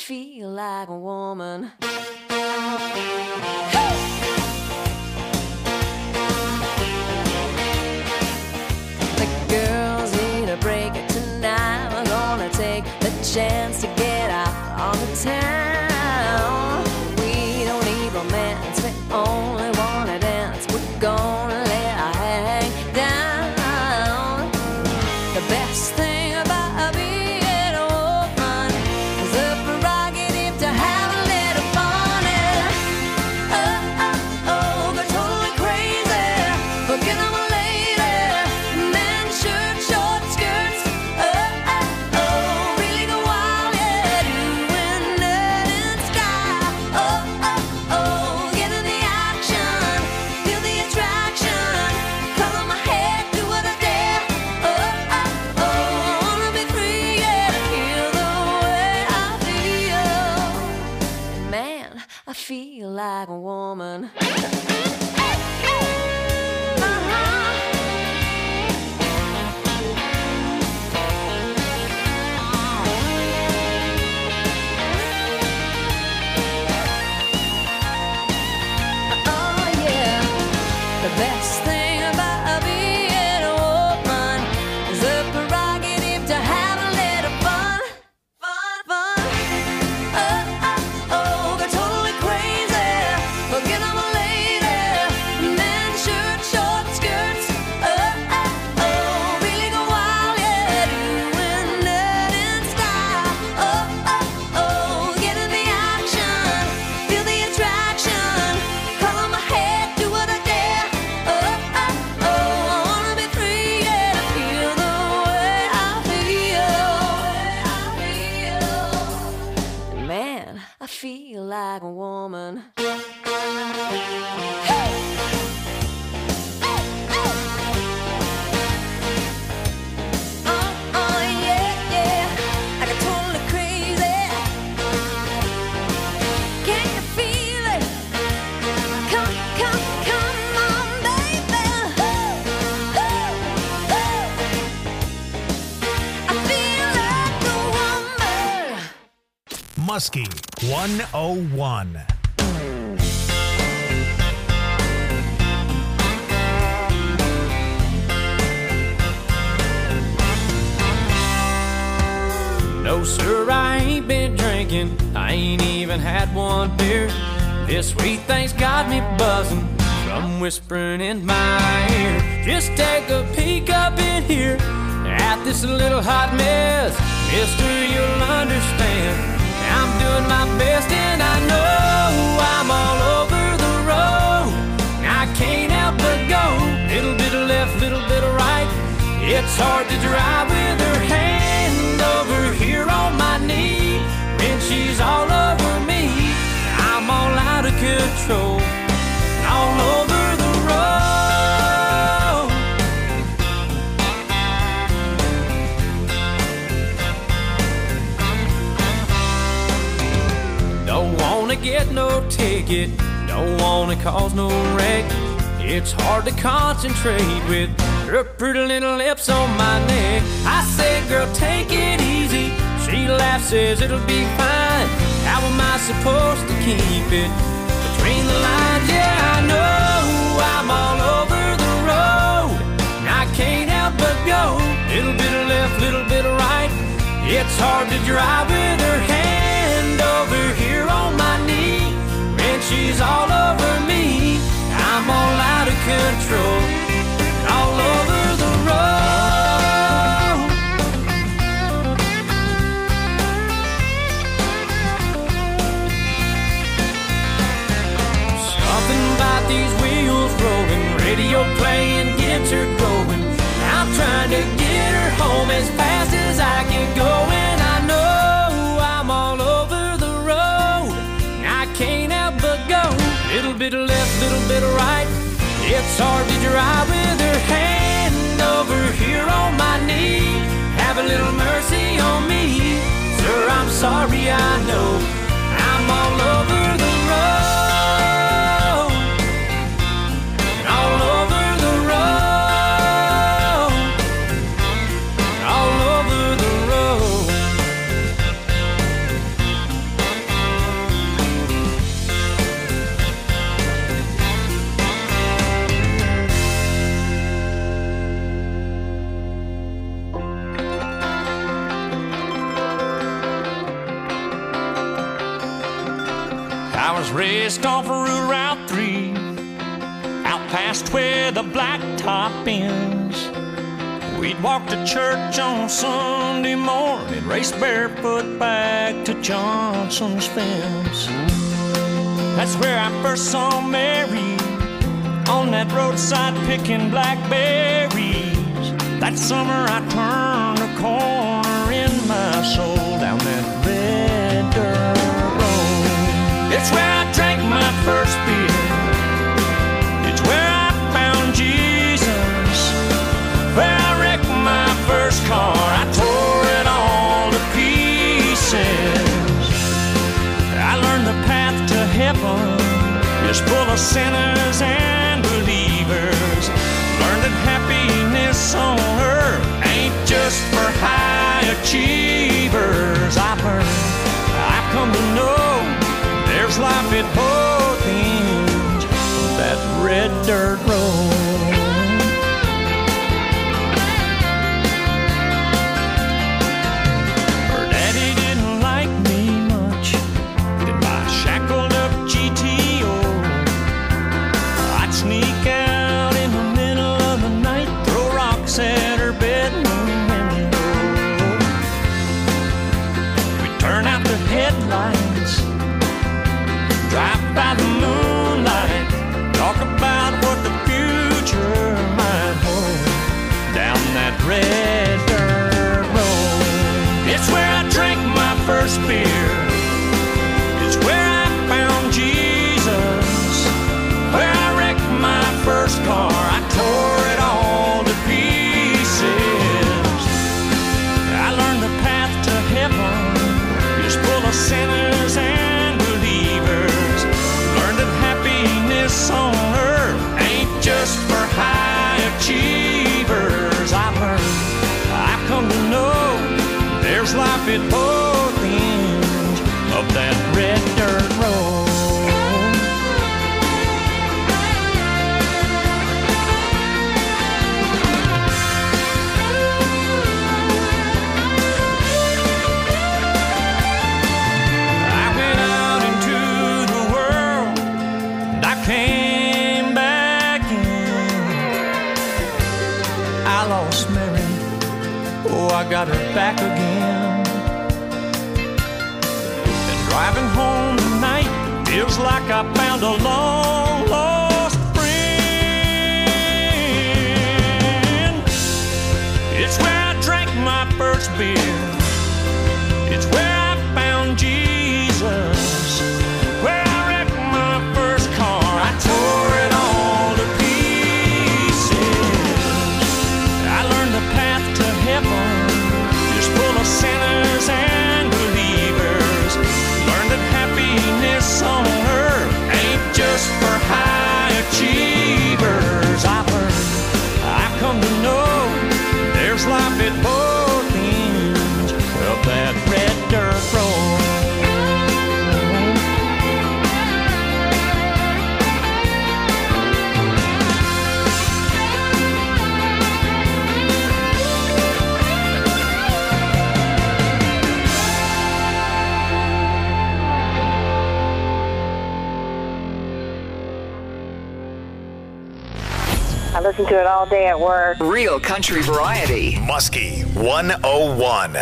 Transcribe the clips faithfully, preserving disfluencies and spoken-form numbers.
feel like a woman. The girls need a break tonight. We're gonna take the chance to get out on the town. We don't need romance, we only wanna dance. We're gonna let our hang down. The best thing about being a woman is the prerogative to have a little fun. And oh, oh, oh, they're totally crazy, forget I'm a lady. Men, shirt, short skirts, oh, oh, oh, really go wild, yeah, doing nerd in sky. Oh, oh, oh, get in the action, feel the attraction, color my hair, do what I dare. Oh, oh, oh, I wanna be free, yeah, feel the way I feel. Man, I feel like a woman. Oh yeah, the best thing about being a woman is the prerogative to have a little fun, fun, fun. Oh, oh, oh, they're totally crazy, forget I'm a lady. Men, shirt, short skirts, oh, oh, oh, really go wild, yeah, doing nerd in style. Oh, oh, oh, get in the action, feel the attraction, color my hair, do what I dare. Oh, oh, oh, I wanna be free, yeah, feel the way I feel. Man, I feel like a woman. Oh, oh, yeah, yeah, I got totally crazy. Can you feel it? Come, come, come on, baby. I feel like a woman. Muskie one oh one. No, sir, I ain't been drinking. I ain't even had one beer. This sweet thing's got me buzzing from whispering in my ear. Just take a peek up in here at this little hot mess. Mister, you'll understand. I'm doing my best and I know I'm all over the road. I can't help but go. Little bit of left, little bit of right. It's hard to drive with her hand over here on my knee. When she's all over me, I'm all out of control. All over the road. Don't wanna get no ticket, don't wanna cause no wreck. It's hard to concentrate with her pretty little lips on my neck. I say, girl, take it easy. She laughs, says it'll be fine. How am I supposed to keep it between the lines? Yeah, I know I'm all over the road. I can't help but go. Little bit of left, little bit of right. It's hard to drive with her hand over here on my knee. When she's all over me, I'm all out of control. All over the road. Something about these wheels rolling, radio playing gets her going. I'm trying to get her home as fast as I can go. And I know I'm all over the road. I can't help but go. Little bit of left, little bit of right. It's hard to drive with her hand over here on my knee. Have a little mercy on me. Sir, I'm sorry, I know I'm all over the road. All over the road. All over the road. was raised off of Route three, out past where the blacktop ends. We'd walk to church on Sunday morning, race barefoot back to Johnson's fence. That's where I first saw Mary, on that roadside picking blackberries. That summer I turned a corner in my soul down that red dirt road. It's where I drank my first beer. It's where I found Jesus. Where I wrecked my first car. I tore it all to pieces. I learned the path to heaven is full of sinners and believers. Learned that happiness on earth ain't just for high achievers. I've learned, I've come to know there's life at both ends of that red dirt road. Her daddy didn't like me much in my shackled up G T O. I'd sneak out in the middle of the night, throw rocks at her bedroom window. We'd turn out the headlights, drive by the moonlight, talk about what the future might hold down that red dirt road. It's where I drank my first beer. It's where I found Jesus. Where I wrecked my first car. I tore it all to pieces. I learned the path to heaven is full of sinners and believers. Learned that happiness on earth ain't just for high achievers. I've learned, I've come to know there's life at both ends of that red dirt road. I went out into the world and I came back in. I lost Mary, oh, I got her back again. And driving home tonight feels like I found a long lost friend. It's where I drank my first beer. It's where I found Jesus. Where I wrecked my first car. I tore it all to pieces. I learned the path to heaven is full of sinners and believers. Learned that happiness on earth ain't just for high achievers. I've learned, I've come to know there's life at both ends of that red dirt road. I listen to it all day at work. Real country variety. Muskie one oh one.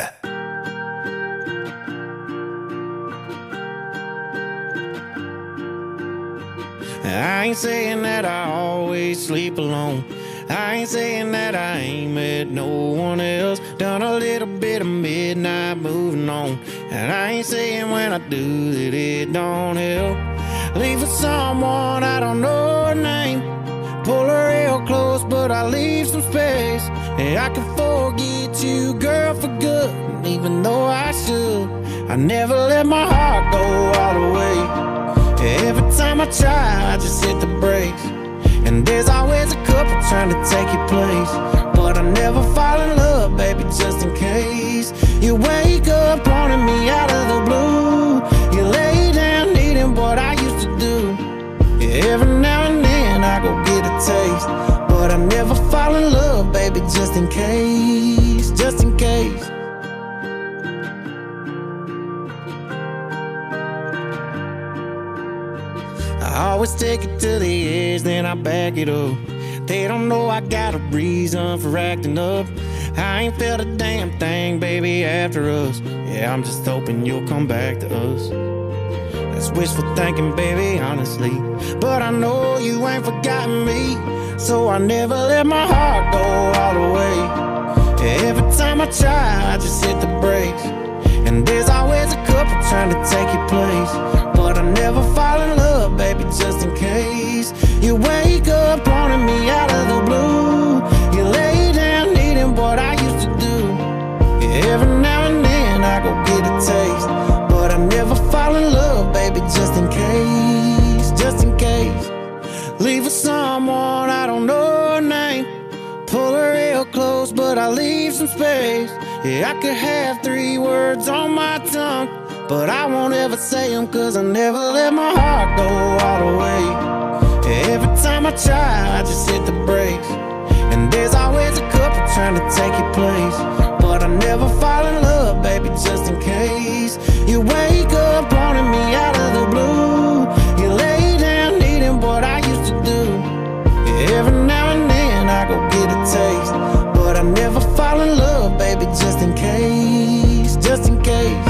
I ain't saying that I always sleep alone. I ain't saying that I ain't met no one else. Done a little bit of midnight moving on. And I ain't saying when I do that it don't help. Leave for someone I don't know her name. Pull her real close, but I leave some space. And I can forget you, girl, for good. And even though I should, I never let my heart go all the way. Every time I try, I just hit the brakes. And there's always a couple trying to take your place. But I never fall in love, baby, just in case. You wake up wanting me out of the blue. You lay down needing what I used to do. Every now and then I go get a taste. But I never fall in love, baby, just in case. Just in case. always take it to the edge, then I back it up. They don't know I got a reason for acting up. I ain't felt a damn thing, baby, after us. Yeah, I'm just hoping you'll come back to us. That's wishful thinking, baby, honestly. But I know you ain't forgotten me, so I never let my heart go all the way. Every time I try, I just hit the brakes. And there's always a couple trying to take your place. But I never fall in love, baby, just in case. You wake up wanting me out of the blue. You lay down needing what I used to do. Yeah, every now and then I go get a taste. But I never fall in love, baby, just in case. Just in case. Leave with someone, I don't know her name. Pull her real close, but I leave some space. Yeah, I could have three words on my tongue, but I won't ever say them, cause I never let my heart go all the way. Yeah, every time I try, I just hit the brakes. And there's always a couple trying to take your place. But I never fall in love, baby, just in case. You wake up wanting me out of the blue. You lay down needing what I used to do. Yeah, every now and then I go get a taste. But I never fall in love, baby, just in case. Just in case.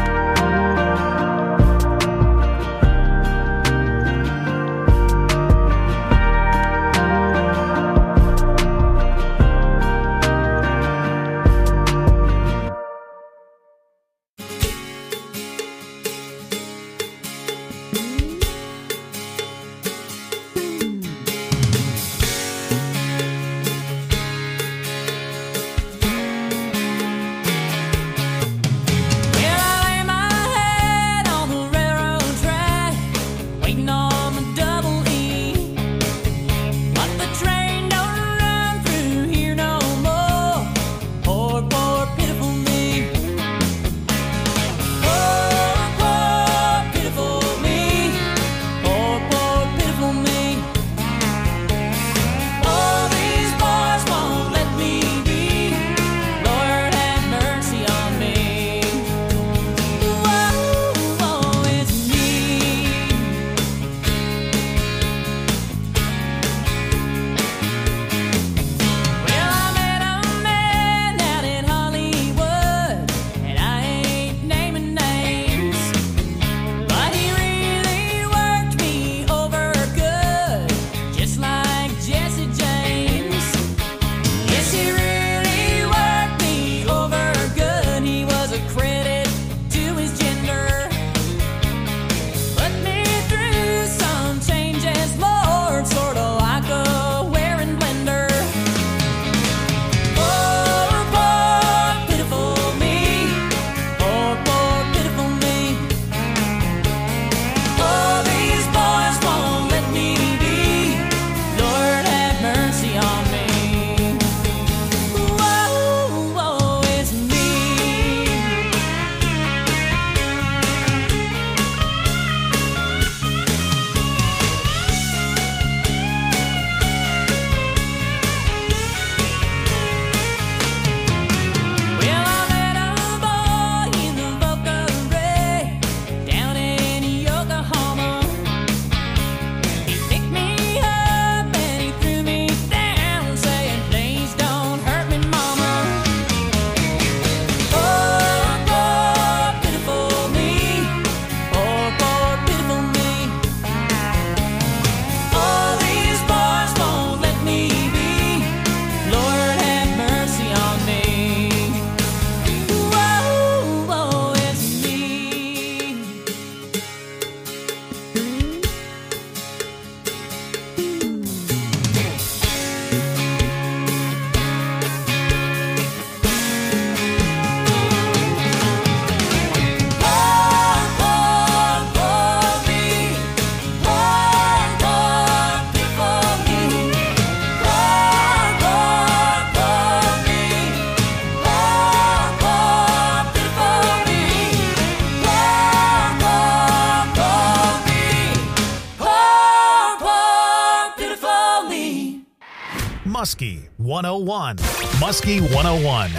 Muskie one oh one. Muskie one oh one.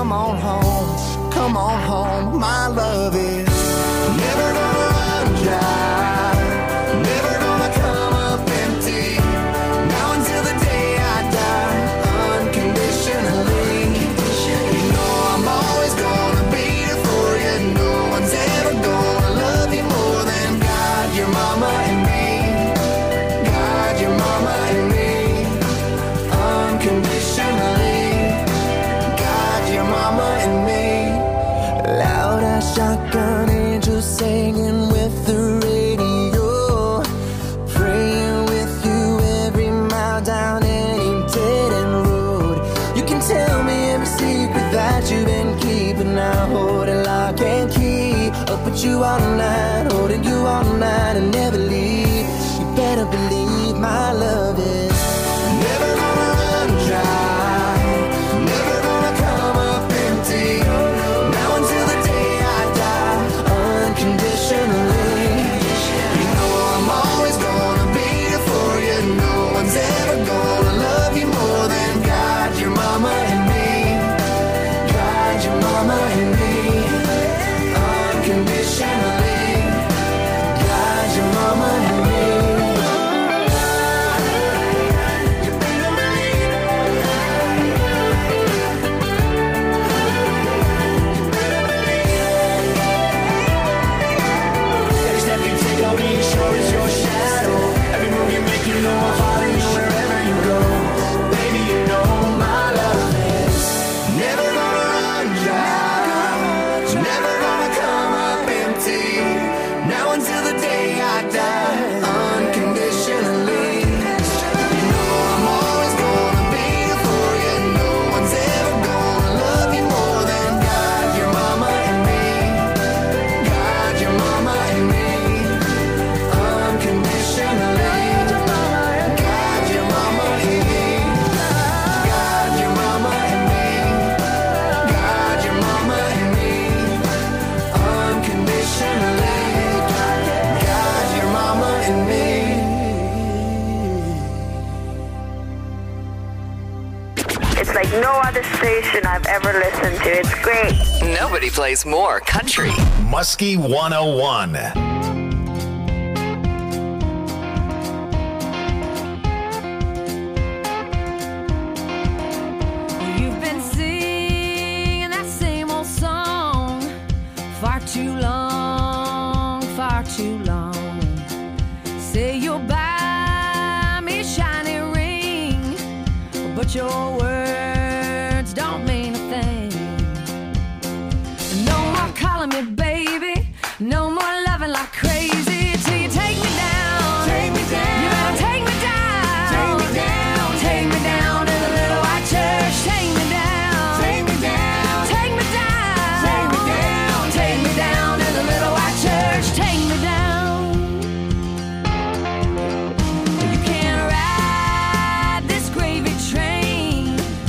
come on home, come on home. My love is never gonna run dry, never gonna come up empty. Now until the day I die, unconditionally. You know I'm always gonna be here for you. No one's ever gonna love you more than God, your mama and me. God, your mama and me. Unconditionally. God, your mama and me. Loud as shotgun angels singing with the radio, praying with you every mile down any dead end road. You can tell me every secret that you've been keeping. I hold it lock and key, up with you all night, holding you all night and never leave. You better believe my love is never gonna run dry, never gonna come up empty. Now until the day I die, unconditionally. You know I'm always gonna be here for you. No one's ever gonna love you more than God, your mama and me. God, your mama and me. Unconditionally. God, your mama and me. Every step you take, I'll be sure is your shadow. Every move you make, you know I'll follow you wherever you go. Baby, you know my love is never gonna run dry, never gonna come up empty. Now until the day I die, unconditionally. You know I'm always gonna be here for you. No one's ever gonna love you more than God, your mama and me. God, your mama and me. Unconditionally. God, your mama and me. God, your mama and me. God, your mama and me. Unconditionally. God, your mama and me. It's like no other station I've ever listened to. It's great. Nobody plays more country. Muskie one oh one. You've been singing that same old song far too long, far too long. Say you'll buy me a shiny ring, but your words don't mean a thing. No more calling me baby, no more loving like crazy till you take me down. Take me down. You better take me down. Take me down. Take me down to the little white church. Take me down. Take me down. Take me down. Take me down. Take me down to the little white church. Take me down. You can't ride this gravy train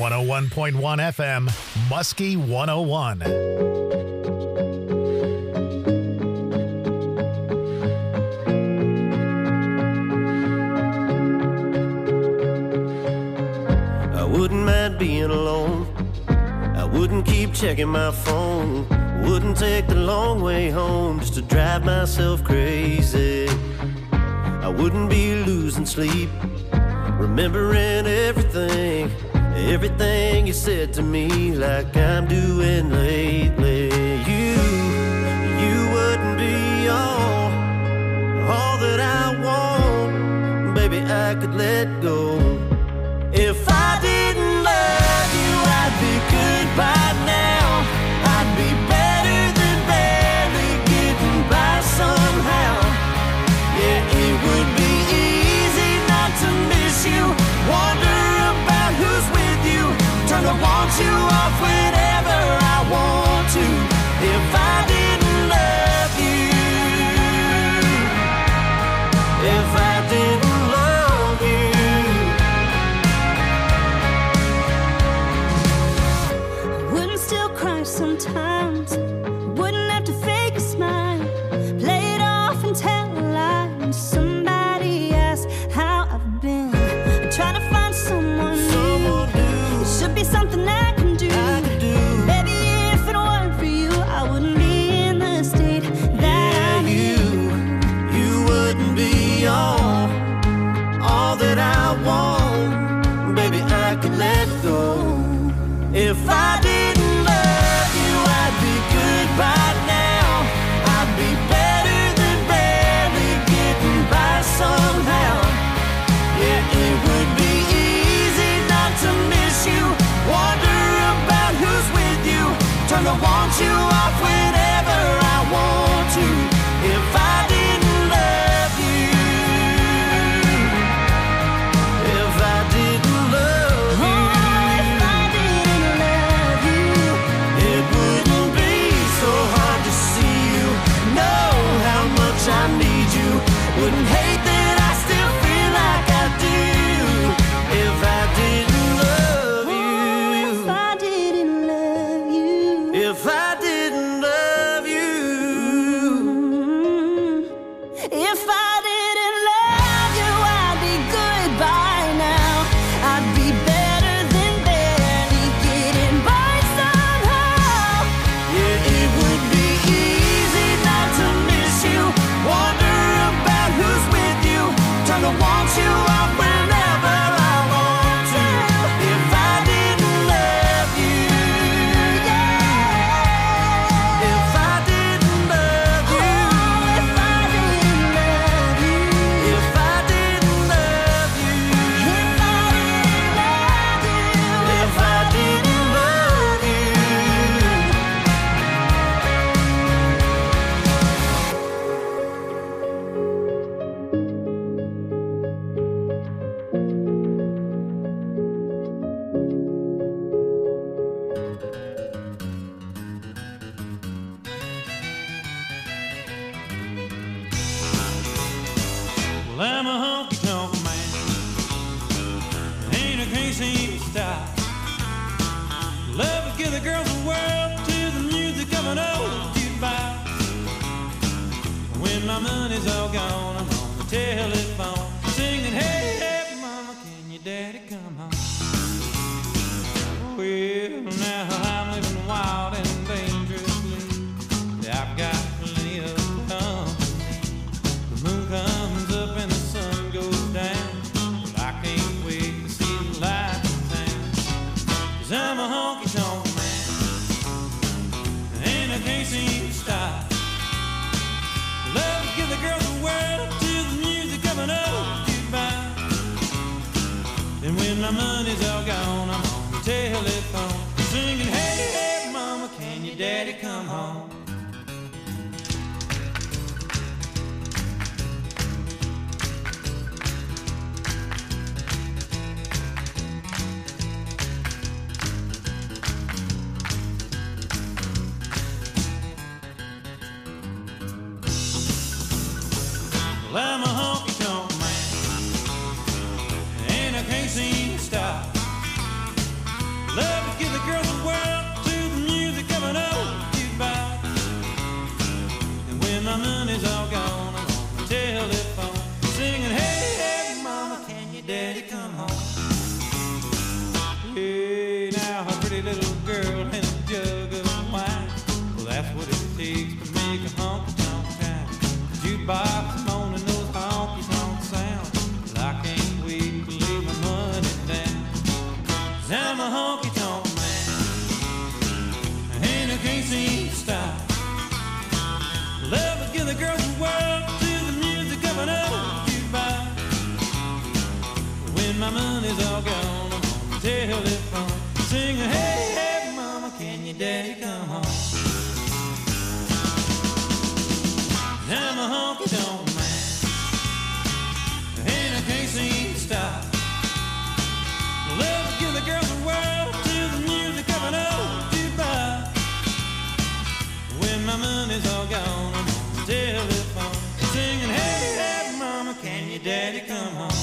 one oh one point one F M, Muskie one oh one. I wouldn't mind being alone. I wouldn't keep checking my phone. Wouldn't take the long way home just to drive myself crazy. I wouldn't be losing sleep, remembering everything, everything you said to me, like I'm doing lately. You, you wouldn't be all, all that I want. Baby, I could let go. If I didn't love you, I'd be good by now. I'd be better than barely getting by somehow. Yeah, it would be easy not to miss you, wonder about who's with you, turn to want you off whenever I want to. If I didn't love you, if I didn't love you, wouldn't still cry sometimes, wouldn't have to fake a smile, play it off and tell a lie. When somebody asks how I've been, I try to find someone new. It should be something I can do. I could do. Baby, if it weren't for you, I wouldn't be in the state that I'm you, in. you wouldn't be all, all that I want. Baby, I could let go. If I didn't love you, I'd be good by now. I'd be better than barely getting by somehow. Yeah, it would be easy not to miss you, wonder about who's with you, turn to want you off whenever I want to. If I didn't love you, if I didn't love you, Oh, if I didn't love you, it wouldn't be so hard to see you, know how much I need you, wouldn't hate that I still feel like I do. If I didn't love oh, if you, I didn't love you. if I didn't love you, If I didn't love you, I'd be good by now. I'd be better than barely getting by somehow. yeah, it would be easy not to miss you, wonder about who's with you, turn to want you off whenever I want to. If I didn't love you, if I didn't love you, Oh, if I didn't love you, if I didn't love you, if I didn't love you, if I didn't love you. Well, I'm a honky tonk man. Ain't a crazy style. Love to give the girls the world to the music of an old jukebox. When my money's all gone, I'm on the telephone singing, hey, hey, mama, can your daddy come home? Well, now I'm living wild and dangerously. I've got plenty of company. The moon comes up and the sun goes down. Well, I can't wait to see the light in town. 'Cause I'm a honky tonk man, and I can't seem to stop. Love to give the girls the world to the music of an old jukebox. And when my money's all gone, I'm on the telephone singing, hey, hey, mama, can your daddy come home? Well, I'm a honky tonk man, and I can't seem to stop. money's all gone, I'm on the telephone, singing, hey, hey, mama, can your daddy come home? I'm a honky-tonk man, and I can't seem to stop. Love to give the girls the world to the music of an old jukebox. When my money's all gone, I'm on the telephone, singing, hey, hey, mama, can your daddy come home?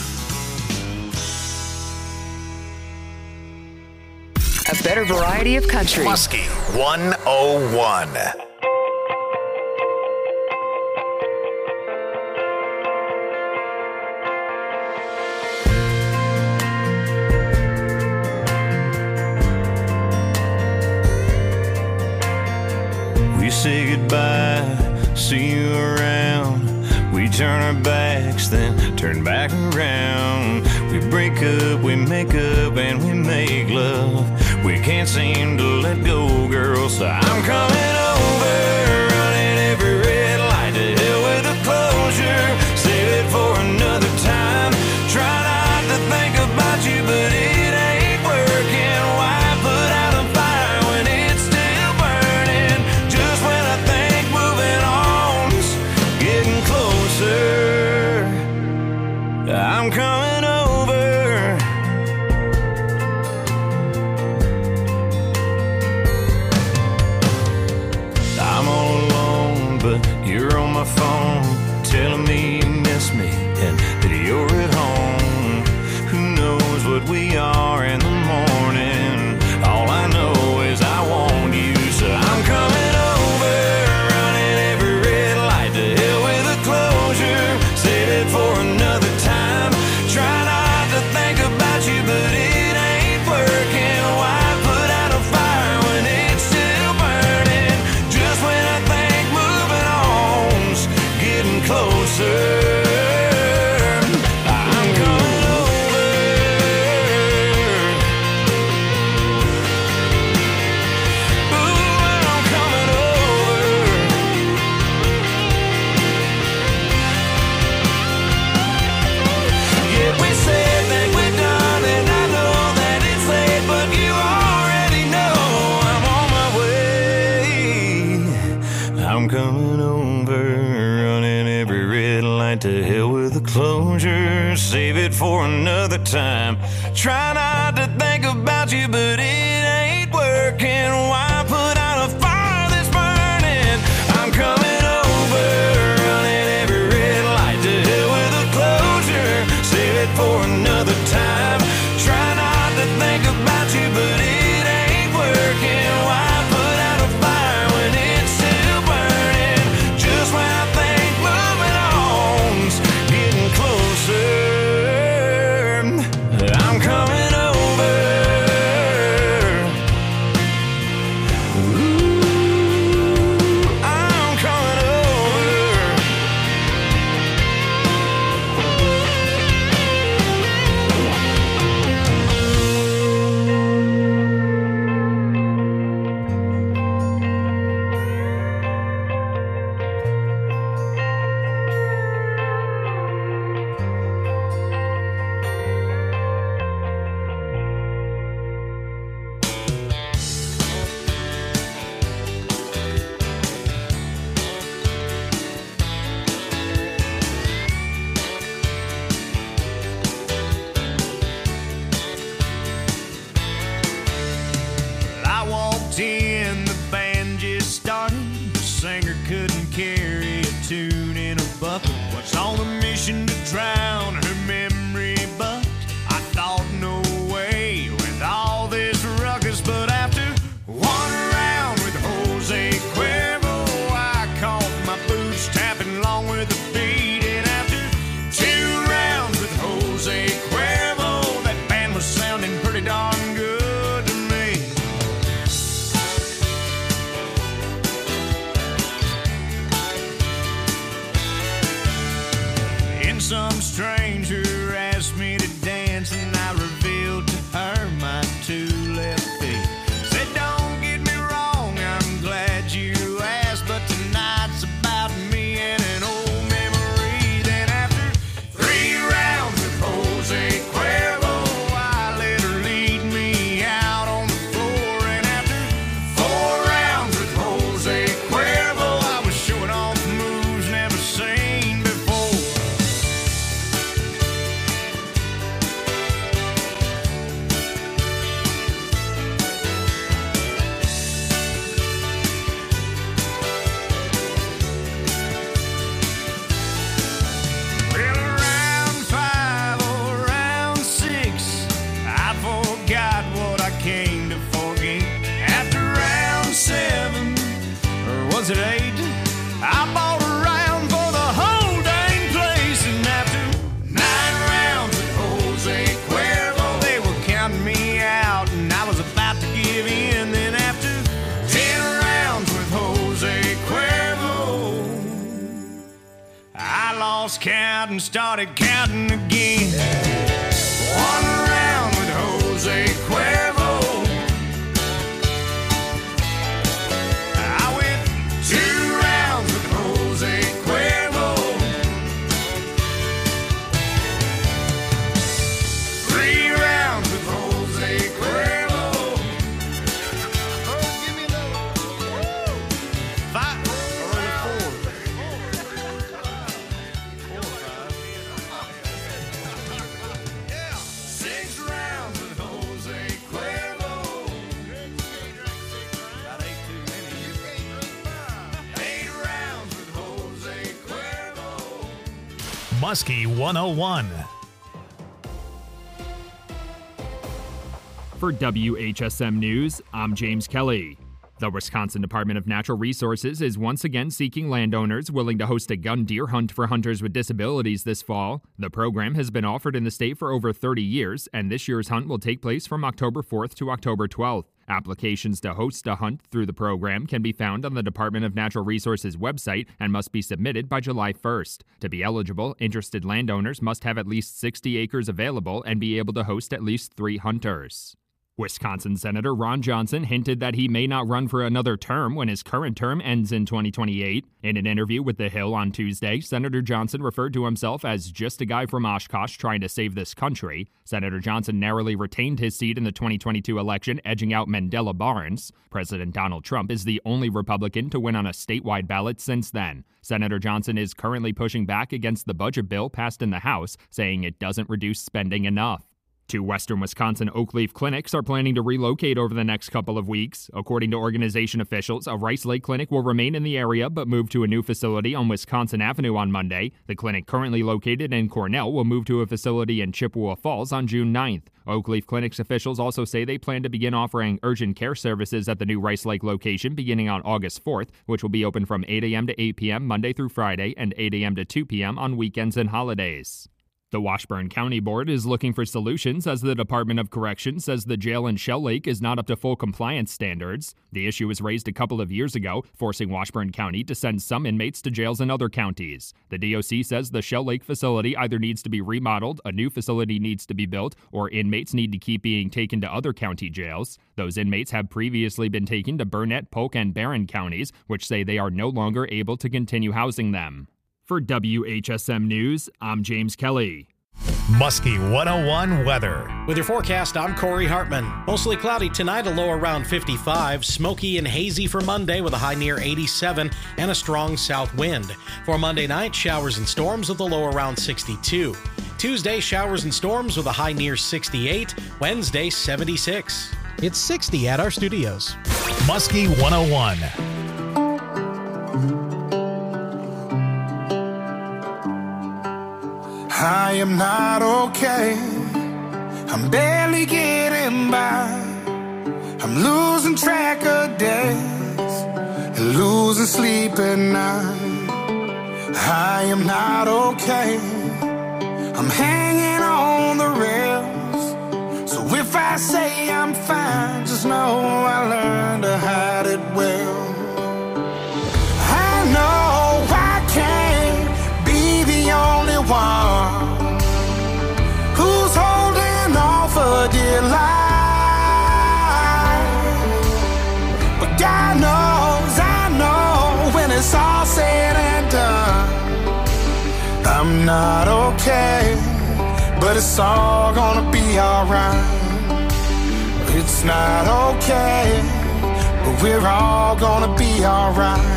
A better variety of country. Muskie one oh one. We say goodbye, see you around. We turn our backs, then turn back around. We break up, we make up, and we make love. We can't seem to let go, girl, so I'm coming over, running every red light. To hell with the closure, save it for another time. Try not to think about you, but it ain't working. Why put out a fire when it's still burning? Just when I think moving on's getting closer, I'm coming over. I'm all alone, but you're on my phone, telling me you miss me and that you're at home. Who knows what we are in the morning? All I know is I want you, so I'm coming over, running every red light. To hell with the closure, save it for another time. Try not to think about you, but it ain't working. Why put out a fire when it's still burning? Just when I think moving on's getting closer, I'm coming over. Ooh, I'm coming over. Yeah, we said that we're done, and I know that it's late, but you already know I'm on my way. I'm coming over, running every red light. To hell with the closure, save it for another time. Try not to think about you, but it ain't working. Why put out a fire that's burning? I'm coming over, running every red light. To hell with the closure, save it for another time. Try not to think about you, but it ain't working. Why put out a fire when it's still burning? Just when I think moving on's getting closer, I'm coming over. Ooh, I'm coming over. I walked in, the band just started. The singer couldn't carry a tune in a bucket. Was on a mission to drown her memory, but I thought no way with all this ruckus. But after one round with Jose Cuervo, I caught my boots tapping along with the beat. And after two rounds with Jose Cuervo, that band was sounding pretty darn good to me. And some stranger asked me to dance, and I revealed to her my two left feet. Said, don't get me wrong, I'm glad you asked, but tonight's about me and an old memory. Then after three rounds with Jose Cuervo, I bought a round for the whole dang place, and after nine rounds with Jose Cuervo, they were counting me out, and I was about to give in. Then after ten rounds with Jose Cuervo, I lost count and started counting again. One round with Jose Cuervo, I went two rounds with Jose Cuervo, three rounds with Jose Cuervo. Oh, give me another. Five or four. Six rounds with Jose Cuervo. That ain't too many. Eight rounds with Jose Cuervo. Muskie one oh one. For W H S M News, I'm James Kelly. The Wisconsin Department of Natural Resources is once again seeking landowners willing to host a gun deer hunt for hunters with disabilities this fall. The program has been offered in the state for over thirty years, and this year's hunt will take place from October fourth to October twelfth. Applications to host a hunt through the program can be found on the Department of Natural Resources website and must be submitted by July first. To be eligible, interested landowners must have at least sixty acres available and be able to host at least three hunters. Wisconsin Senator Ron Johnson hinted that he may not run for another term when his current term ends in twenty twenty-eight. In an interview with The Hill on Tuesday, Senator Johnson referred to himself as just a guy from Oshkosh trying to save this country. Senator Johnson narrowly retained his seat in the twenty twenty-two election, edging out Mandela Barnes. President Donald Trump is the only Republican to win on a statewide ballot since then. Senator Johnson is currently pushing back against the budget bill passed in the House, saying it doesn't reduce spending enough. Two western Wisconsin Oakleaf clinics are planning to relocate over the next couple of weeks. According to organization officials, a Rice Lake clinic will remain in the area but move to a new facility on Wisconsin Avenue on Monday. The clinic currently located in Cornell will move to a facility in Chippewa Falls on June ninth. Oakleaf Clinics officials also say they plan to begin offering urgent care services at the new Rice Lake location beginning on August fourth, which will be open from eight a.m. to eight p.m. Monday through Friday and eight a.m. to two p.m. on weekends and holidays. The Washburn County Board is looking for solutions as the Department of Corrections says the jail in Shell Lake is not up to full compliance standards. The issue was raised a couple of years ago, forcing Washburn County to send some inmates to jails in other counties. The D O C says the Shell Lake facility either needs to be remodeled, a new facility needs to be built, or inmates need to keep being taken to other county jails. Those inmates have previously been taken to Burnett, Polk, and Barron counties, which say they are no longer able to continue housing them. For W H S M News, I'm James Kelly. Muskie one oh one weather. With your forecast, I'm Corey Hartman. Mostly cloudy tonight, a low around fifty-five. Smoky and hazy for Monday with a high near eighty-seven and a strong south wind. For Monday night, showers and storms with a low around sixty-two. Tuesday, showers and storms with a high near sixty-eight. Wednesday, seventy-six. It's sixty at our studios. Muskie one oh one. I am not okay. I'm barely getting by. I'm losing track of days and losing sleep at night. I am not okay. I'm hanging on the rails. So if I say I'm fine, just know I learned to hide it well. I know I can't be the only one who's holding on for dear life. But God knows, I know, when it's all said and done, I'm not okay, but it's all gonna be alright. It's not okay, but we're all gonna be alright.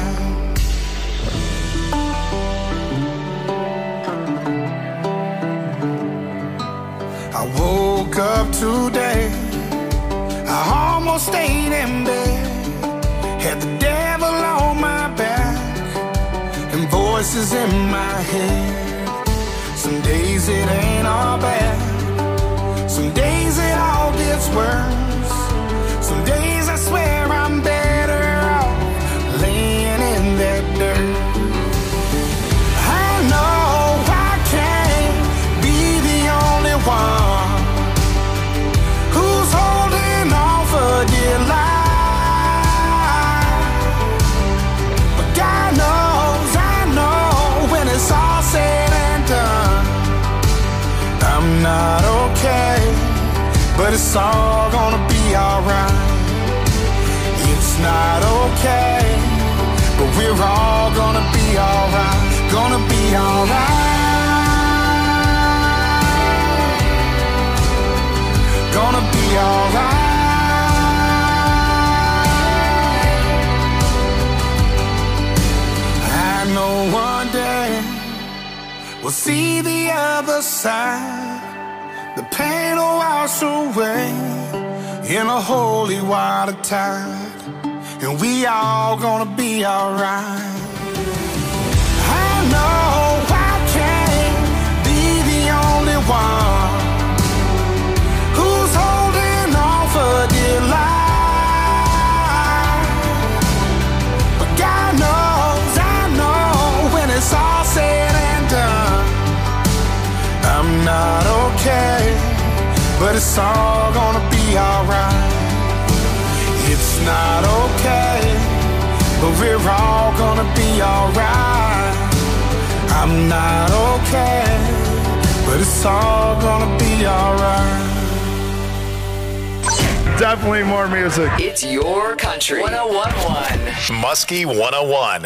I woke up today, I almost stayed in bed, had the devil on my back and voices in my head. Some days it ain't all bad, some days it all gets worse. Some days I swear I'm better off laying in that but it's all gonna be alright. It's not okay, but we're all gonna be alright. Gonna be alright. Gonna be alright. I know one day we'll see the other side. The pain will wash away in a holy water tide, and we all gonna be alright. I know I can't be the only one who's holding on for dear life, but God knows, I know, when it's all said and done, I'm not okay, but it's all gonna be alright. It's not okay, but we're all gonna be alright. I'm not okay, but it's all gonna be alright. Definitely more music. It's your country. one oh one point one. Muskie one oh one.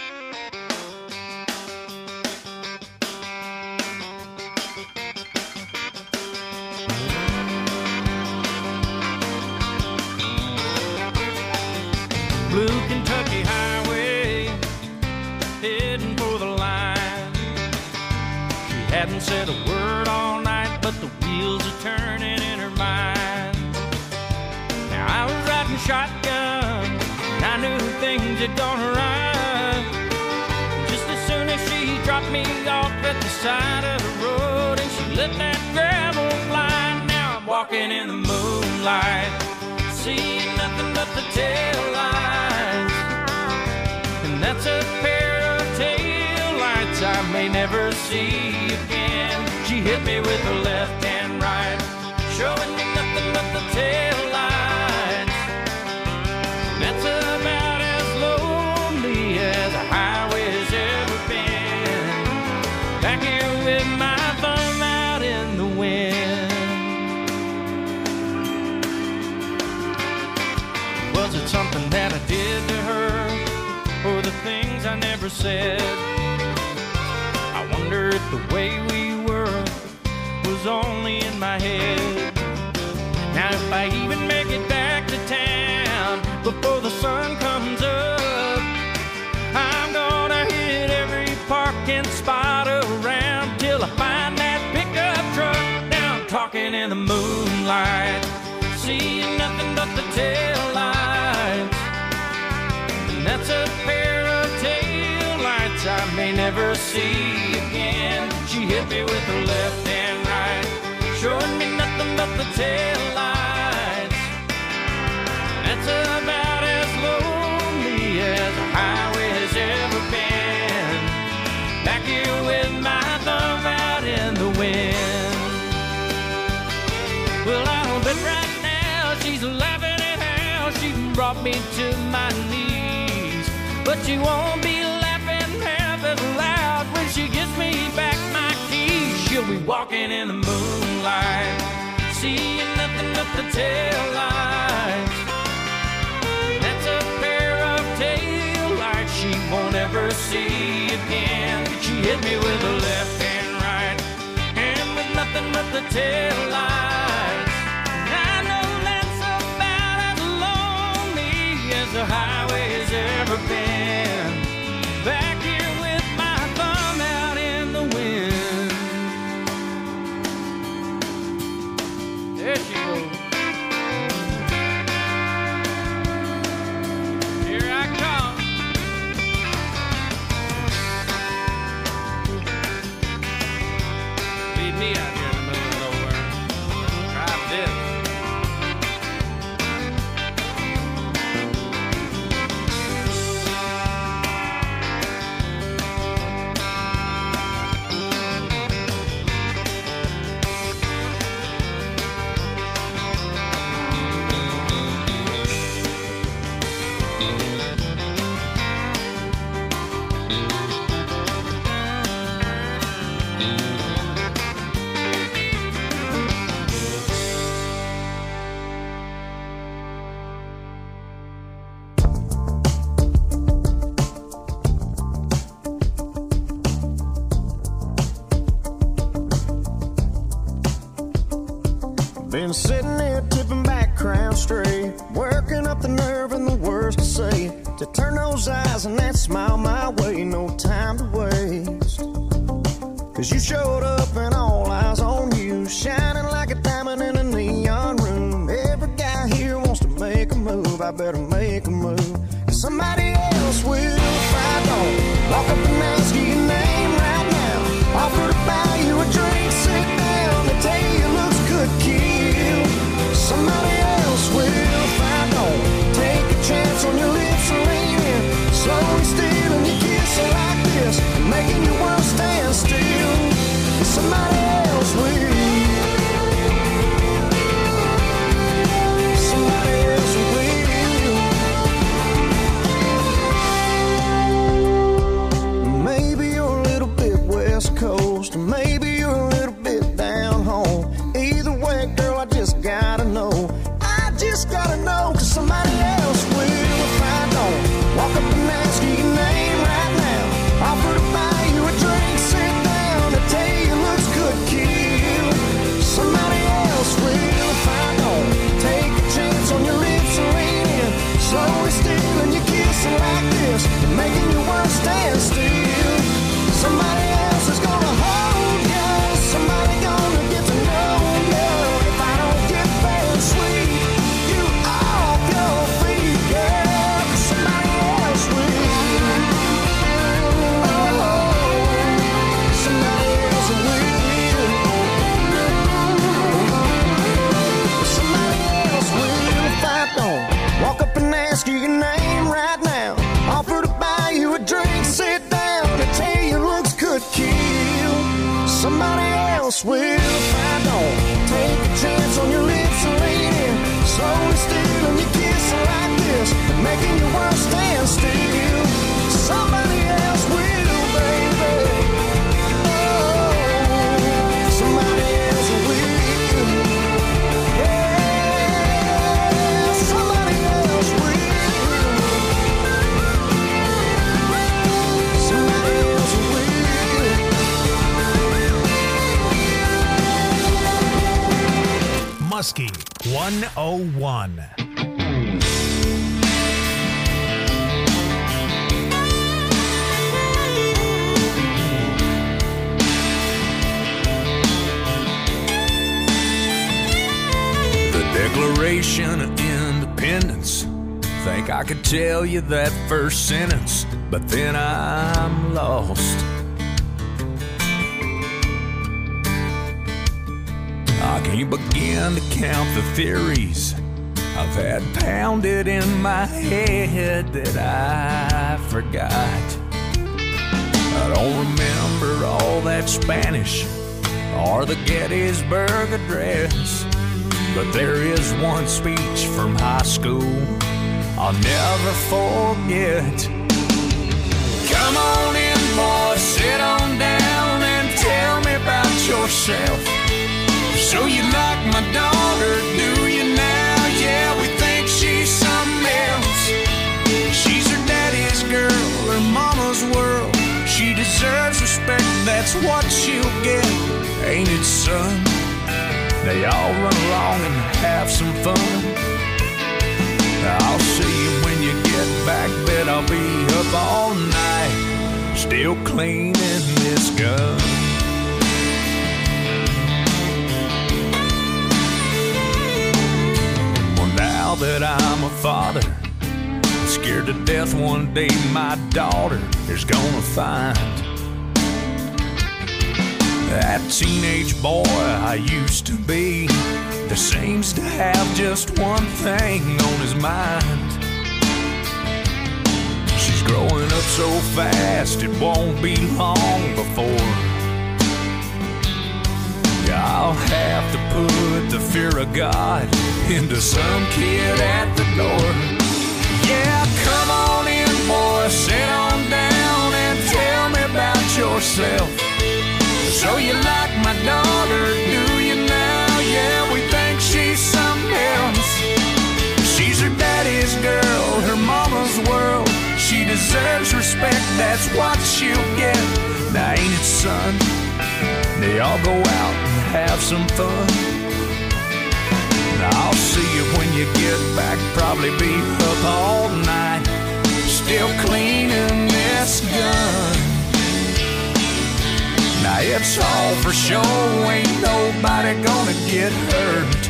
Blue Kentucky Highway, heading for the line. She hadn't said a word all night, but the wheels are turning in her mind. Now I was riding shotgun, and I knew things had gone right. Just as soon as she dropped me off at the side of the road, and she let that gravel fly. Now I'm walking in the moonlight, seeing nothing but the tail lights, and that's a pair of tail lights I may never see again. She hit me with her left and right, showing me nothing but the tail lights. That's about as lonely as a highway's ever been. Back here with my thumb out in the wind. Was it something that I did to her, or the things I never said? I wonder if the way we were was only in my head. Now if I even make it back to town before the sun comes up, I'm gonna hit every parking spot around till I find that pickup truck. Now I'm talking in the moonlight, seeing nothing but the tail lights, and that's a pair of tail lights I may never see again. She hit me with her left and right, showing me nothing but the tail lights. That's about as lonely as a highway has ever been. Back here with my thumb out in the wind. Well, I'll bet right now she's laughing at how she brought me to my knees, but she won't be laughing half as loud when she gives me back my keys. She'll be walking in the moonlight, seeing nothing but the tail lights. That's a pair of tail lights she won't ever see again. She hit me with her left and right, and with nothing but the tail lights. I know that's about as lonely as the highway has ever been. Back here with my thumb out in the wind. There she goes. Here I come. Leave me out here in the middle of nowhere. Drive this. Been sitting there tipping back, crown straight, working up the nerve and the words to say, to turn those eyes and that smile my way, no time to waste. Cause you showed up and all eyes on you, shining like a diamond in a neon room. Every guy here wants to make a move, I better make a move. Cause somebody else will if I don't. Walk up and ask you your name right now, offer to buy you a drink, sit down, they tell you it looks good, kill. Somebody else will if I don't. Take a chance on your lips and lean in, slowly stealing your kiss like this, making your world stand still. Somebody else will. Somebody else will. Maybe you're a little bit West Coast, maybe you're a little bit down home. Either way, girl, I just gotta know. I just gotta know, cause somebody else will if I don't. Walk up and ask you your name right now, offer to buy you a drink, sit down, to tell you it looks good, kill. Somebody else will if I don't. Take a chance on your lips and lean in, slowly stealing your kissing like this, making your world stand still. Somebody else is gonna hold you, somebody gonna get to know you. If I don't get there and sweet you off your feet, girl, somebody else will. Oh, somebody else will. Somebody else will if I don't. Walk up and ask you your name right now, offer to buy you a drink, sit down, to tell you it looks good, kill. Somebody else will if I don't. Take a chance on your lips and lean in, slowly stealing your kiss like this, making your world stand still. Somebody else will, baby. Oh, somebody else will. Yeah, somebody else will. Somebody else will. Muskie one oh one. Declaration of Independence. Think I could tell you that first sentence, but then I'm lost. I can't begin to count the theories I've had pounded in my head that I forgot. I don't remember all that Spanish or the Gettysburg Address, but there is one speech from high school I'll never forget. Come on in, boy, sit on down and tell me about yourself. So you like my daughter, do you now? Yeah, we think she's something else. She's her daddy's girl, her mama's world. She deserves respect, that's what she'll get. Ain't it, son? They all run along and have some fun. I'll see you when you get back, bet I'll be up all night, still cleaning this gun. Well, now that I'm a father, I'm scared to death one day my daughter is gonna find that teenage boy I used to be that seems to have just one thing on his mind. She's growing up so fast, it won't be long before I'll have to put the fear of God into some kid at the door. Yeah, come on in, boy, sit on down and tell me about yourself. So you like my daughter, do you now? Yeah, we think she's something else. She's her daddy's girl, her mama's world. She deserves respect, that's what she'll get. Now ain't it, son? They all go out and have some fun. I'll see you when you get back, probably be up all night, still cleaning this gun. Now it's all for show, ain't nobody gonna get hurt.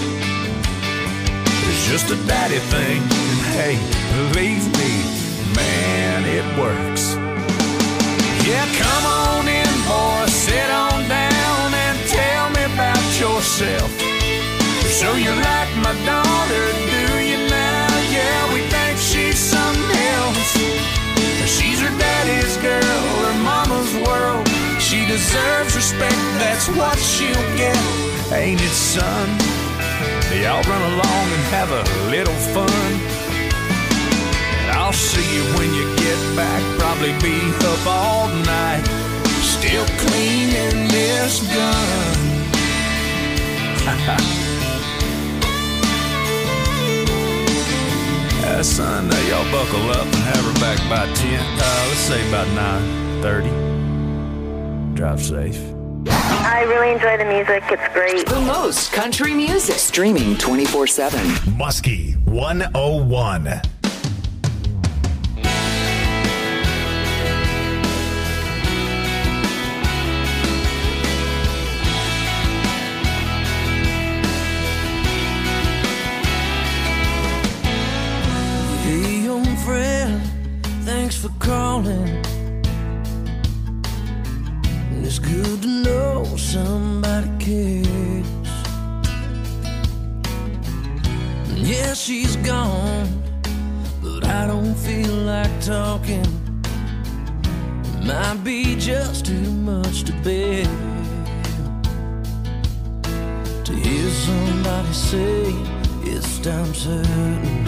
It's just a daddy thing, and hey, believe me, man, it works. Yeah, come on in, boy, sit on down and tell me about yourself. So you like my daughter, do you now? Yeah, we think she's something else. She's her daddy's girl, her mama's world. She deserves respect, that's what she'll get. Ain't it, son? Y'all run along and have a little fun. And I'll see you when you get back, probably be up all night, still cleaning this gun. Uh, son, uh, y'all buckle up and have her back by ten. Uh, let's say about nine thirty. Drive safe. I really enjoy the music. It's great. The most country music. Streaming twenty-four seven. Muskie one oh one. Hey, young friend, thanks for calling. It's good to know somebody cares. Yeah, she's gone, but I don't feel like talking. It might be just too much to bear. To hear somebody say it's time certain,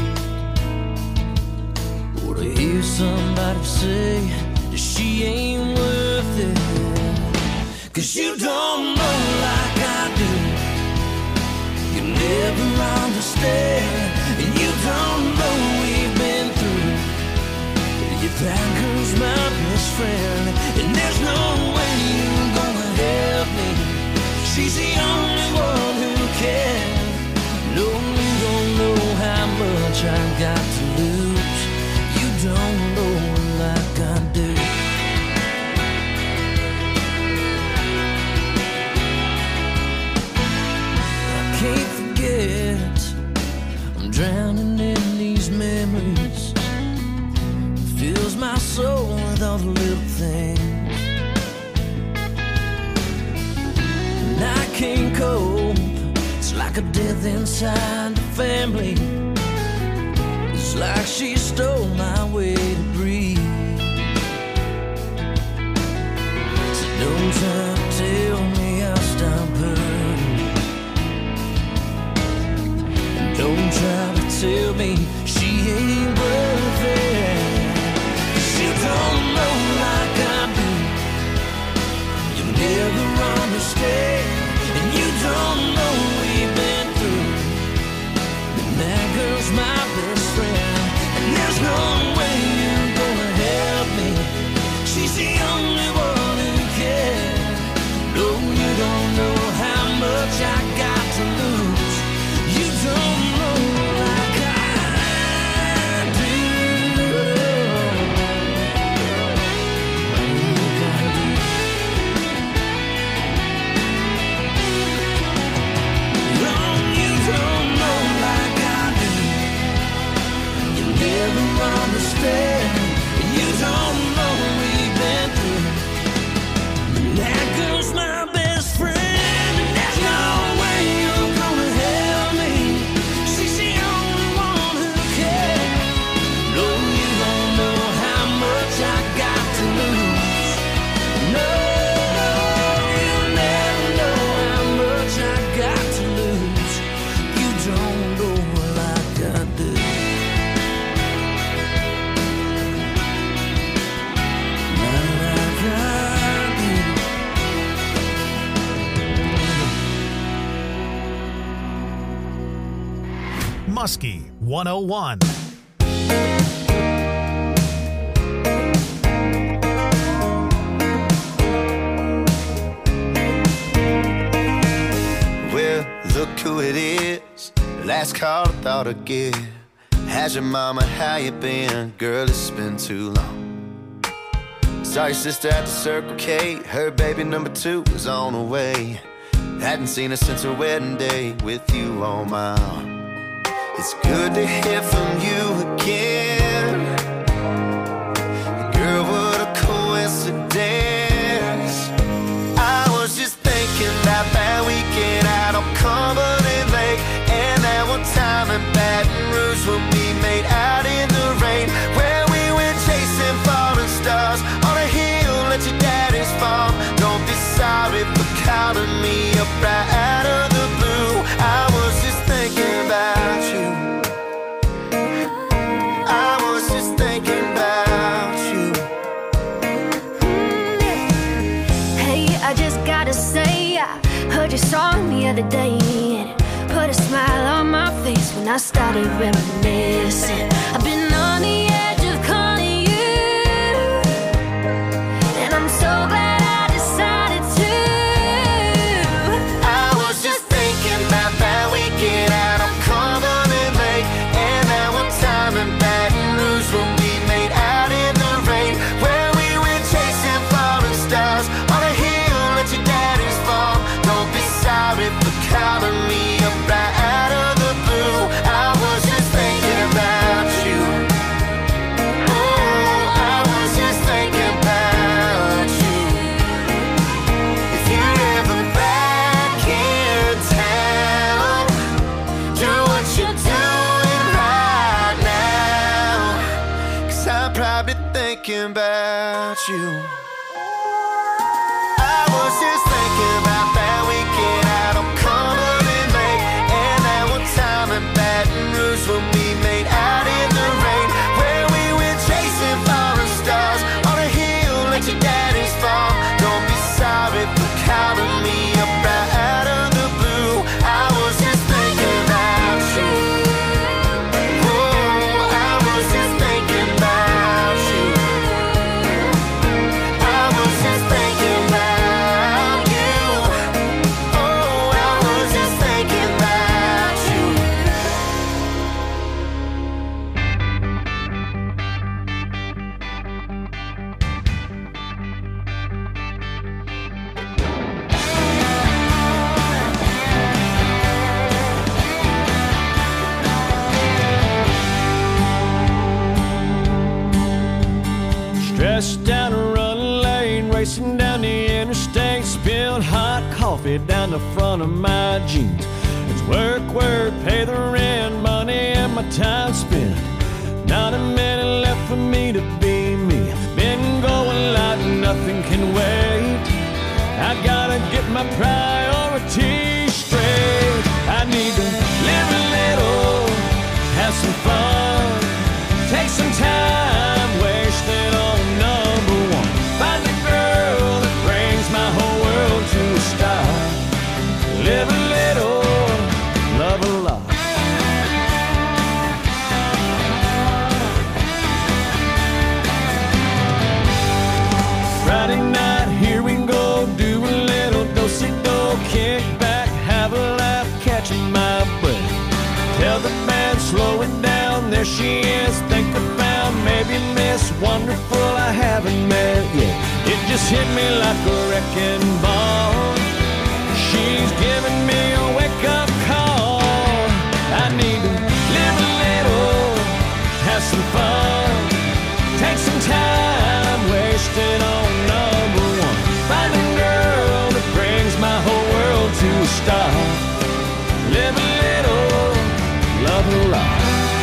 or to hear somebody say that she ain't worth it. Cause you don't know like I do. You never understand, and you don't know we've been through. If that girl's my best friend, and there's no way you're gonna help me. She's the only one who can. No, you don't know how much I got to lose. You don't know like I do. Can't forget, I'm drowning in these memories. It fills my soul with all the little things, and I can't cope. It's like a death inside the family. It's like she stole my way to breathe. So don't try to tell me I'll stop hurting. Don't try to tell me she ain't worth it. 'Cause you don't know like I do. You never understand, and you don't know we've been through. And that girl's my best friend, and there's no way you're gonna help me. She's the only one who can. No, you don't know how much I got to lose. You don't know like I do. No, you don't know like I do. You never understand, and you don't know we've been through. But that girl's my best friend, and there's no way you're gonna help me. She's the only one who cares. No, you don't know how much I got to lose. No, you never know how much I got to lose. You don't know like I do. Like I do. Muskie one oh one. Well, look who it is. last call I thought I'd get. How's your mama, how you been? Girl, it's been too long. Saw your sister at the Circle K. Her baby number two was on the way. Hadn't seen her since her wedding day with you on my arm. It's good to hear from you again. Girl, what a coincidence. I was just thinking about that weekend out on Cumberland Lake, and that one time in Baton Rouge when we made out in the rain, where we went chasing falling stars on a hill at your daddy's farm. Don't be sorry for calling me up right out of the blue. I was just thinking about you. I was just thinking about you. Hey, I just gotta say, I heard your song the other day, and it put a smile on my face when I started reminiscing. I've been on the edge of calling you, and I'm so glad I decided to. I was just thinking about that weekend out on Cumberland Lake, and that one time in Baton Rouge when we made out in the rain, where we went chasing falling stars on a hill at your daddy's farm. Don't be sorry for calling me up right out of the blue. I was just thinking about you. Oh, I was just thinking about you. If you're ever back in town, do what you're doing right now, 'cause I'm probably thinking about you. I was just thinking about that weekend out on Cumberland Lake, and that one time in Baton Rouge when we made out in the rain, where we went chasing falling stars on a hill at your daddy's farm. Don't be sorry for calling me up right out of the blue. I was just thinking about you. Oh, I was just thinking about you. I was just thinking about you. Oh, I was just thinking about you. Stressed down a running lane, racing down the interstate, spilled hot coffee down the front of my jeans. It's work, work, pay the rent, money and my time spent. Not a minute left for me to be me. Been going like nothing can wait. I gotta get my priorities straight. I need to live a little, have some fun, take some time, wasted on number one. Find a girl that brings my whole world to a stop. Live a little, love a lot. Friday night, here we go, do a little do-si-do, kick back, have a laugh, catching my breath. Tell the band, slow it down, there she is, think I found maybe Miss Wonderful I haven't met yet. It just hit me like a wrecking ball. She's giving me a wake-up call. I need to live a little, have some fun, take some time, wasted on number one. Find a girl that brings my whole world to a stop. Live a little, love a lot.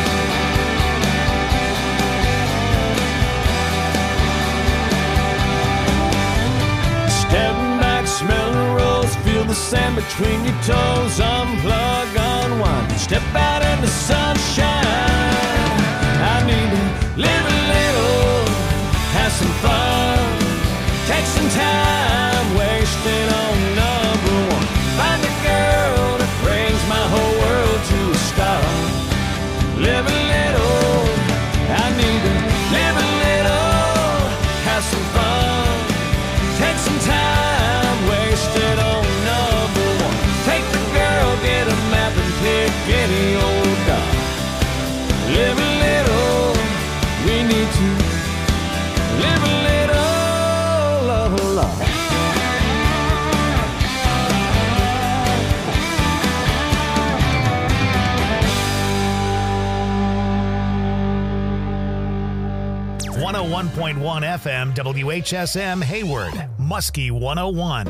Stepping back, smell the rose, feel the sand between your toes. Unplug, unwind, step out in the sunshine. I need to live a little, have some fun, take some time, wasted on number one. Find a girl that brings my whole world to a stop. Live a little, I need to live a little, have some fun, take some time, wasted on number one. Take the girl, get a map and pick any old point one F M W H S M Hayward, Muskie one oh one.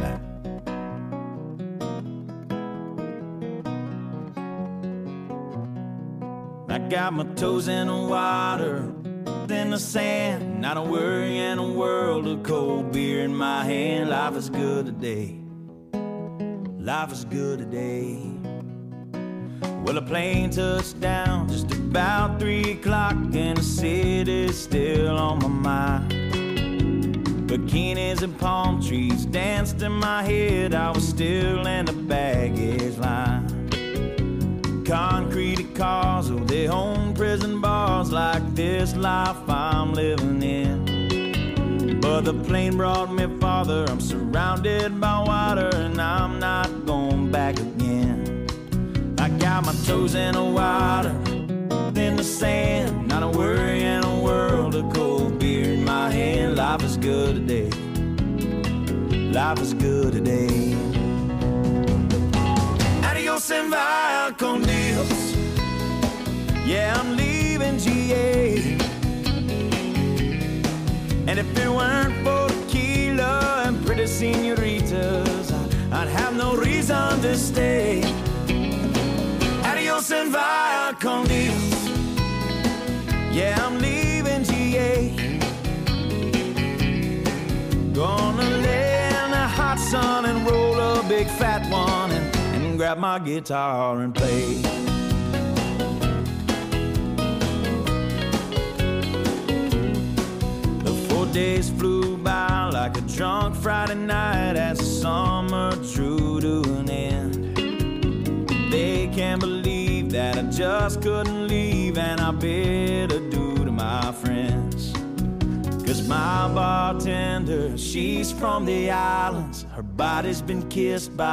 I got my toes in the water, in the sand, not a worry in a world of cold beer in my hand. Life is good today. Life is good today. Well, a plane touched down just about three o'clock, and the city's still on my mind. Bikinis and palm trees danced in my head. I was still in the baggage line. Concrete cars, oh, they own prison bars like this life I'm living in. But the plane brought me farther. I'm surrounded by water, and I'm not going back again. I got my toes in the water, in the sand, not a worry in a world of cold beer in my hand. Life is good today. Life is good today. Adios and via con Dios. Yeah, I'm leaving G A. And if it weren't for tequila and pretty senoritas, I'd have no reason to stay. Adios and via con Dios. Yeah, I'm leaving G A. Gonna lay in the hot sun and roll a big fat one and, and grab my guitar and play. The four days flew by like a drunk Friday night as the summer drew to an end. They can't believe that I just couldn't leave, and I bid adieu to my friends. Cause my bartender, she's from the islands. Her body's been kissed by